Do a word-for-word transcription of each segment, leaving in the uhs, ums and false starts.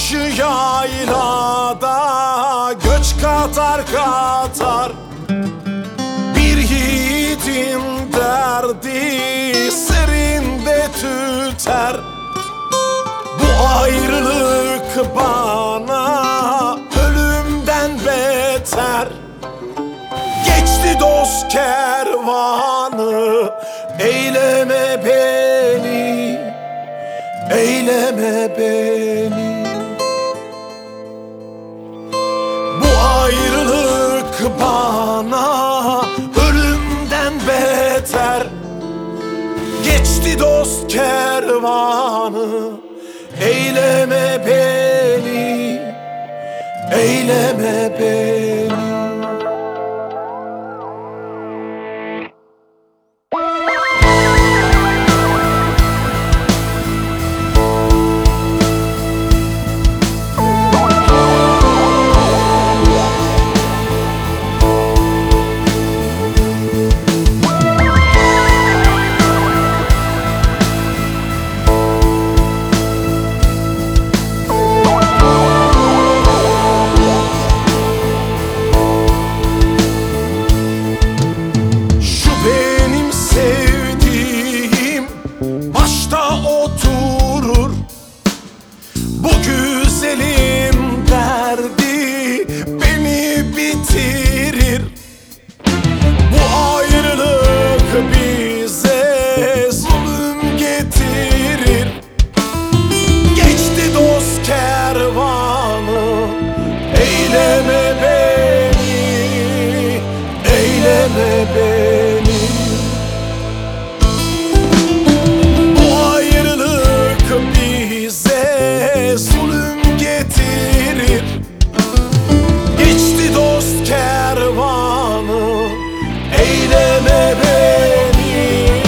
Karşı yaylada göç katar katar, bir yiğidin derdi serinde tüter. Bu ayrılık bana ölümden beter. Geçti dost kervanı, eyleme beni, eyleme beni. Bu ayrılık bana ölümden beter. Geçti dost kervanı, eyleme beni, eyleme beni. Oturur bu güzelim derdi beni bitirir. Bu ayrılık bize zulüm getirir. Geçti dost kervanı, eyleme beni, eyleme beni. Bize zulüm getirir. Geçti dost kervanı, eyleme beni,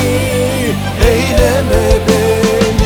eyleme beni.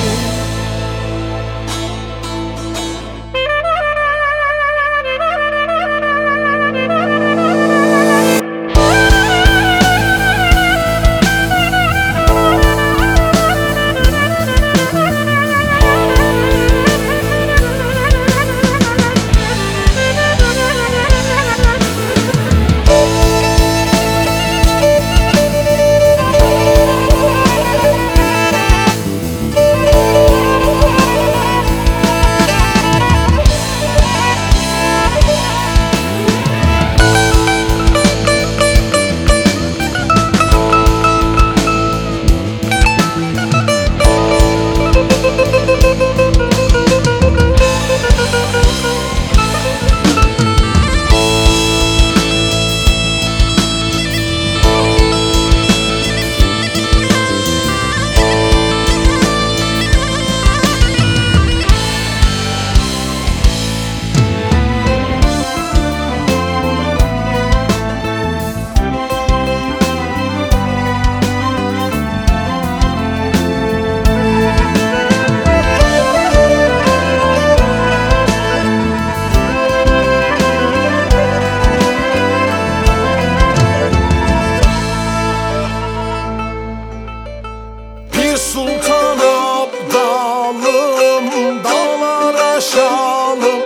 Sultan abdalım, dağlar aşalım,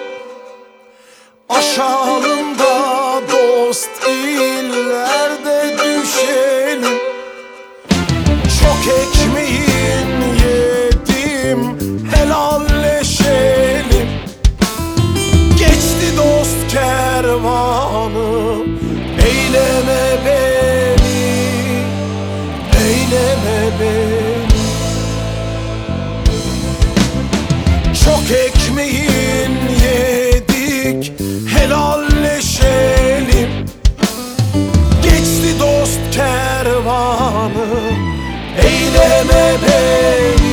aşalım da dost illerde düşelim. Çok ekmeğin yedim, helalleşelim. Geçti dost kervanı, eyleme beni, eyleme beni. Çok ekmeğin yedik, helalleşelim. Geçti dost kervanı, eyleme beni,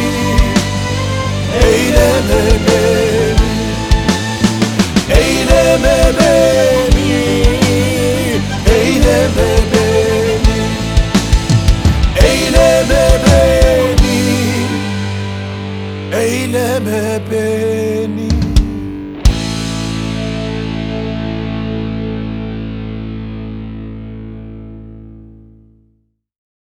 eyleme beni, eyleme beni, eyleme beni, eyleme beni, eyleme beni.